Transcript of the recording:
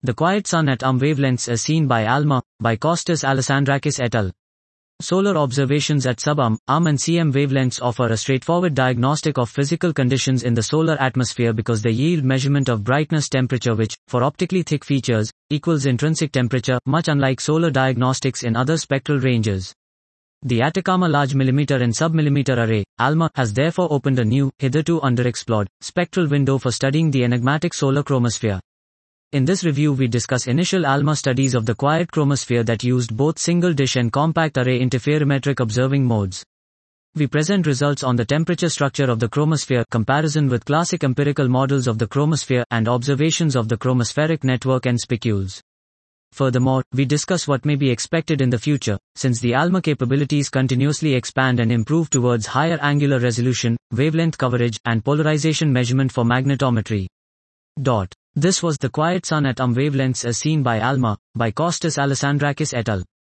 The quiet sun at wavelengths as seen by ALMA, by Kostas Alessandrakis et al. Solar observations at sub-and cm wavelengths offer a straightforward diagnostic of physical conditions in the solar atmosphere because they yield measurement of brightness temperature which, for optically thick features, equals intrinsic temperature, much unlike solar diagnostics in other spectral ranges. The Atacama Large Millimeter and Submillimeter Array, ALMA, has therefore opened a new, hitherto underexplored, spectral window for studying the enigmatic solar chromosphere. In this review we discuss initial ALMA studies of the quiet chromosphere that used both single-dish and compact array interferometric observing modes. We present results on the temperature structure of the chromosphere, comparison with classic empirical models of the chromosphere, and observations of the chromospheric network and spicules. Furthermore, we discuss what may be expected in the future, since the ALMA capabilities continuously expand and improve towards higher angular resolution, wavelength coverage, and polarization measurement for magnetometry. This was The Quiet Sun at wavelengths as seen by ALMA, by Kostas Alessandrakis et al.